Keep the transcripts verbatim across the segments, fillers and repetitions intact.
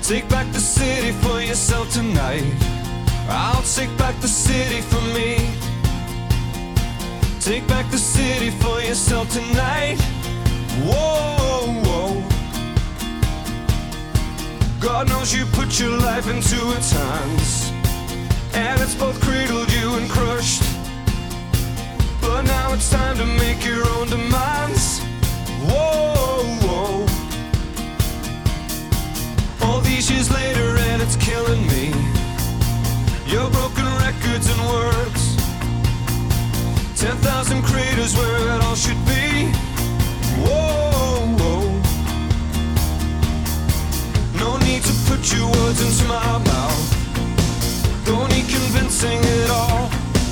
Take back the city for yourself tonight. I'll take back the city for me. Take back the city for yourself tonight. Whoa, whoa. God knows you put your life into its hands, and it's both cradled you and crushed. But now it's time to make your own demands. Whoa, whoa. All these years later and it's killing me. Your broken records and words, ten thousand craters where it all should be. Whoa, whoa. No need to put your words into my mouth. Don't need convincing at all.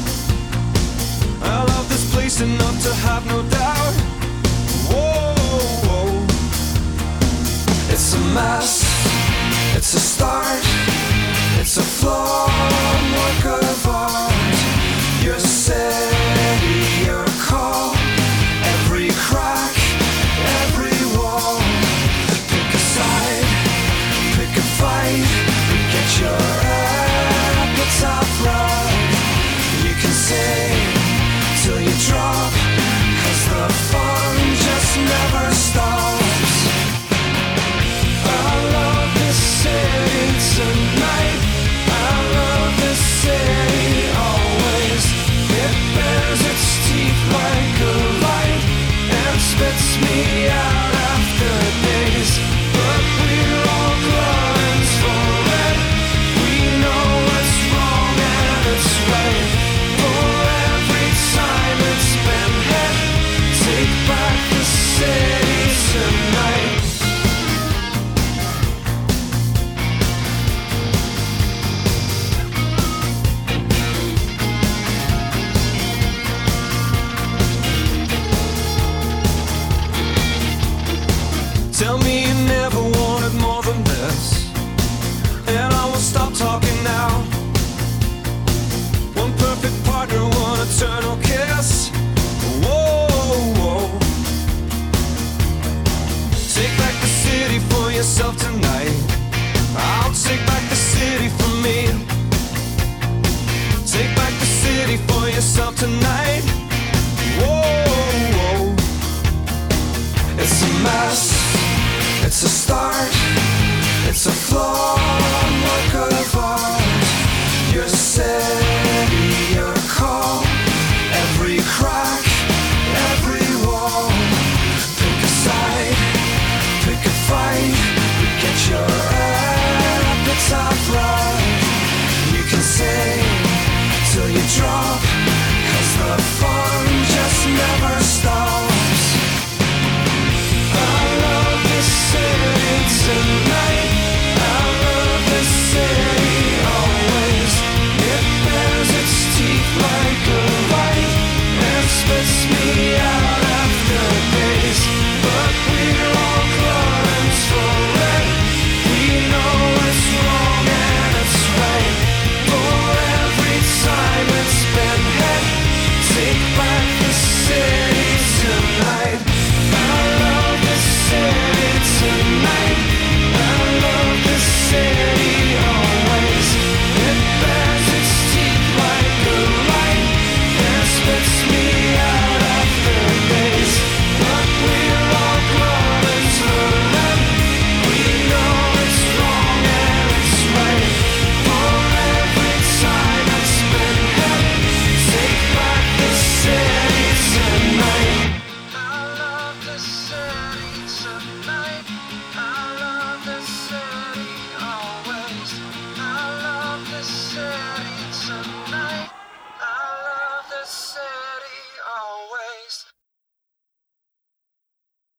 I love this place enough to have no doubt. Whoa, whoa. It's a mess, it's a start.